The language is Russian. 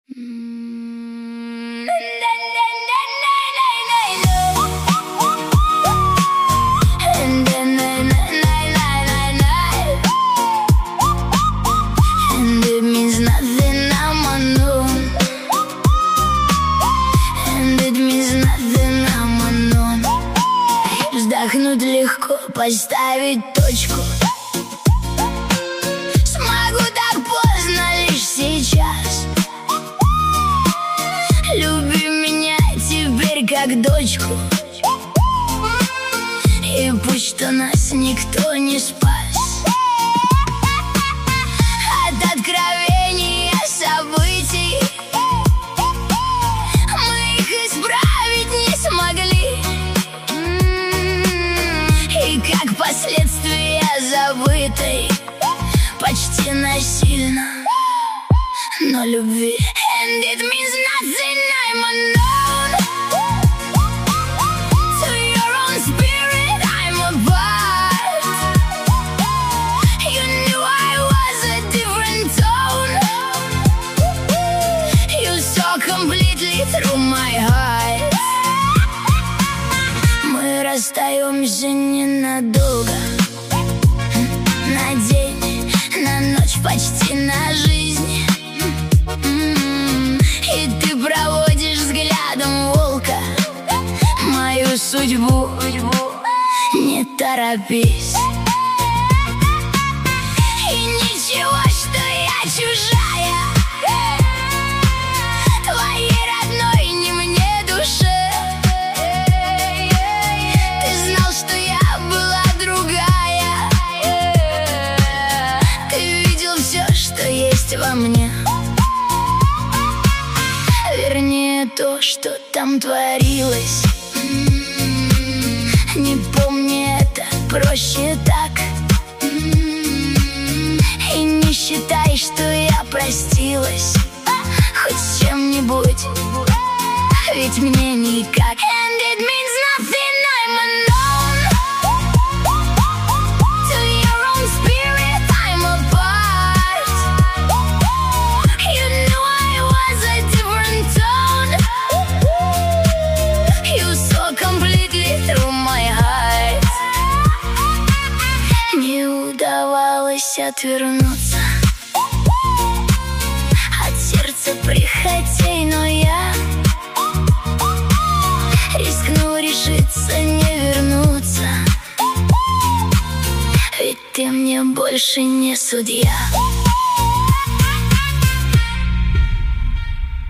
Вздохнуть легко, поставить точку. Смогу так поздно лишь сейчас. Люби меня теперь как дочку. И пусть что нас никто не спас от откровения событий. Мы их исправить не смогли, и как последствия забытой почти насильно, но любви. And it means nothing, I'm unknown. To your own spirit I'm a part. You knew I was a different tone. You saw completely through my heart. Мы расстаемся ненадолго, на день, на ночь, почти на жизнь. И ты проводишь взглядом волка мою судьбу. Не торопись. И ничего, что я чужая твоей родной не мне душе. Ты знал, что я была другая. Ты видел все, что есть во мне. Вернее, то, что там творилось. Не помни это, проще так. И не считай, что я простилась хоть с чем-нибудь, ведь мне никак. And it means nothing, I'm unknown. To your own spirit I'm a part. You knew I was a different tone. You saw completely through my heart. Не удавалось отвернуться от сердца прихотей, но я рискну решиться не вернуться, ведь ты мне больше не судья.